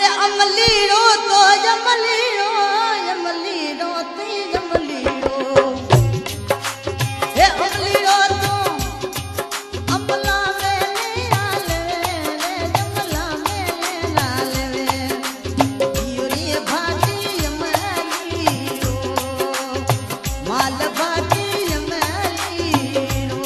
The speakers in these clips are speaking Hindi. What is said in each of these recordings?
अमलीरो तो जमलीरो अमलीरो तो जमलीरो हे अमलीरो तो अमला में आले जमला में आले यूरी भाटी अमलीरो माल भाटी अमलीरो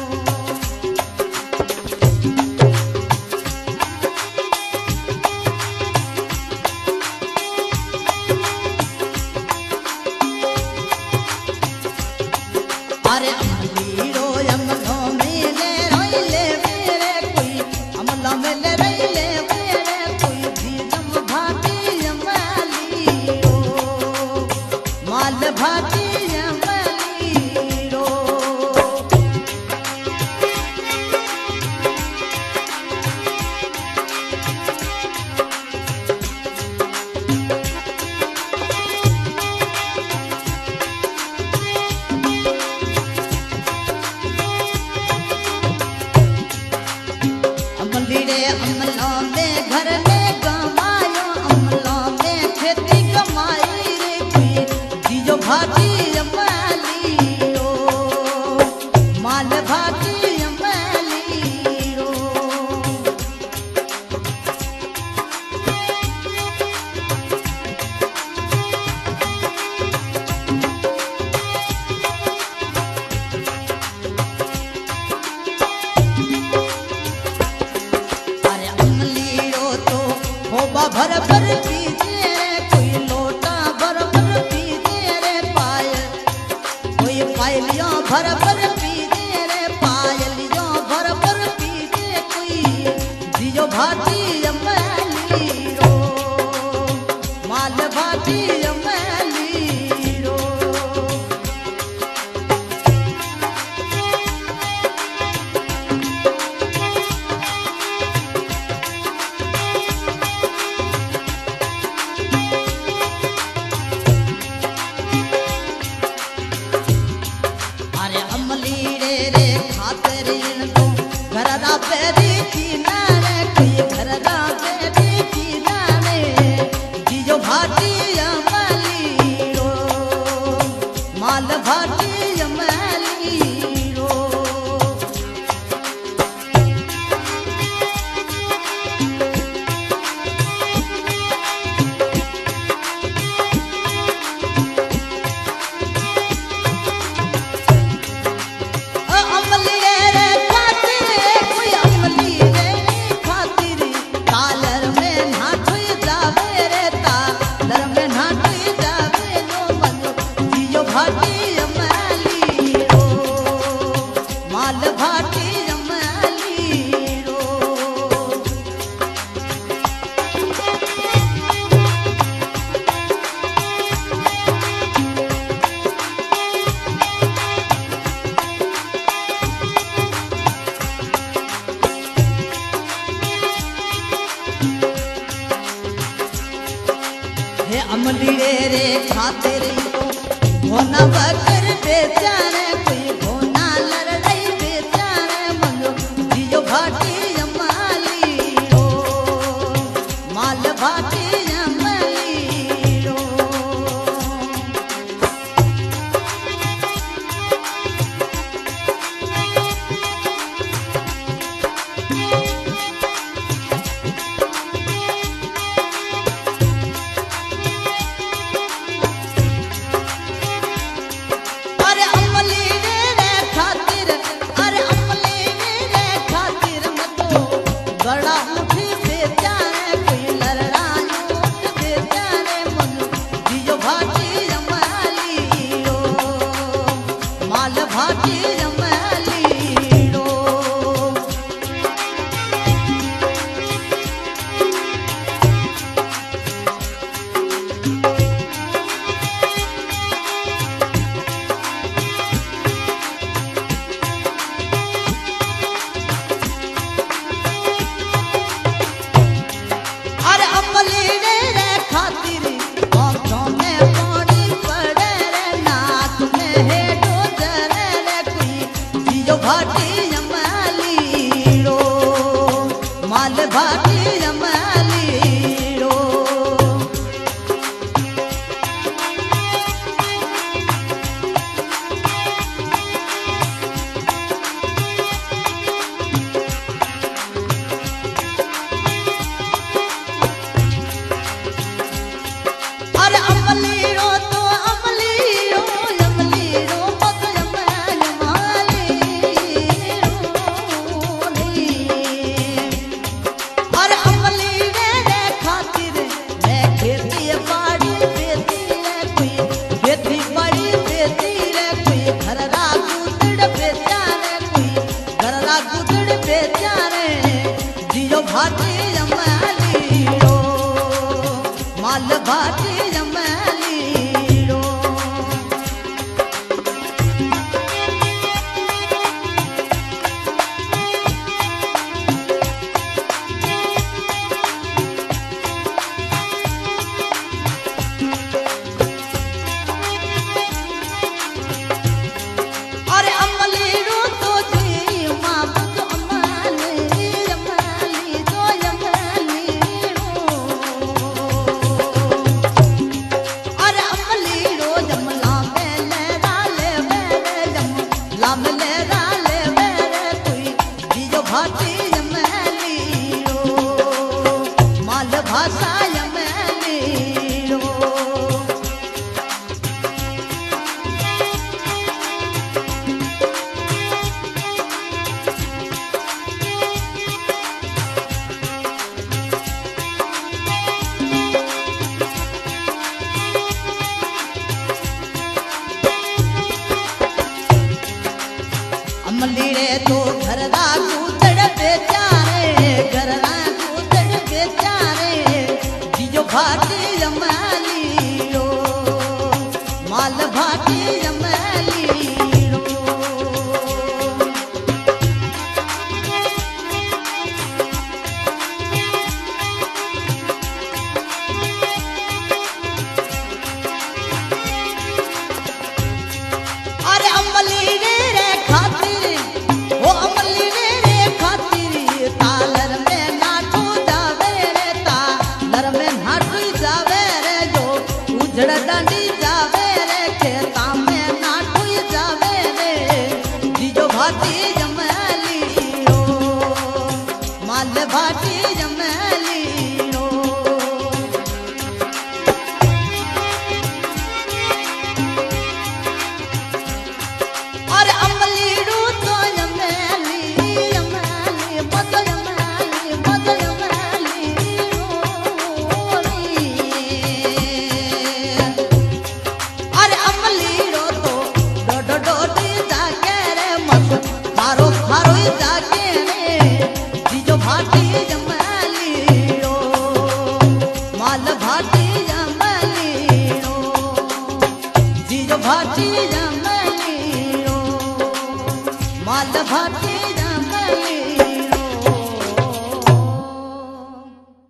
अरे अमलीरो अमलो मिले रोइले मेरे कोई अमला मिले रोइले मेरे कोई भीजम भाटी अमलीरो माल भाटी अमलीरो अमलीरे अमलों में घर में कमायो अमलों में खेती कमाई रे कोई जीजो भाटी अमलीरो माल भाटी अमलीरो भर भर पीजे कोई लोटा भर भर पीजे रे पायल कोई पायलियों भर भर पीजे रे पायलियों भर भर पीजे कोई जियो भाटी अमलीरो माल भाटी अमलीरो घरदा पेरी किनारे कोई घरदा पेरी किनारे जियो भाटी अमलीरो माल भाटी अमलीरो अमलीरे रे खातिर तो भोना बकर बेचारे कोई भोना लड़ाई बेचारे मनो जियो भाटी अमलीरो माल भाटी अमलीरो बड़ा उठी बेचारे कोई लड़ाई उठ बेचारे मनु जियो भाटी अमलीरो माल भाटी अमलीरो भाटी अमलीरो भाटी यमलीरो माल भाषा यमलीरो अमलीरे तो घर दा कूतड़ बेचारे घर दा कूतड़ बेचारे जियो भाटी यमलीरो माल भाटी यमलीरो अरे अमलीरे रे खातिर ओ अमलीरे रे खातिर तालर में नाटू जावे रे तालर में नाटू जावे रे जो उजड़ डांडी जावे रे खेता में नाटू जावे रे जियो भाटी यमलीरो माल भाटी यमलीरो अरे अमलीरो तो यमली यमली बद यमली बद यमलीरो अरे अमलीरो तो डो डो डो जाके रे मत खारो खारो जाके रे जियो भाटी यमलीरो माल भाटी यमलीरो जियो भाटी यमलीरो माल भाटी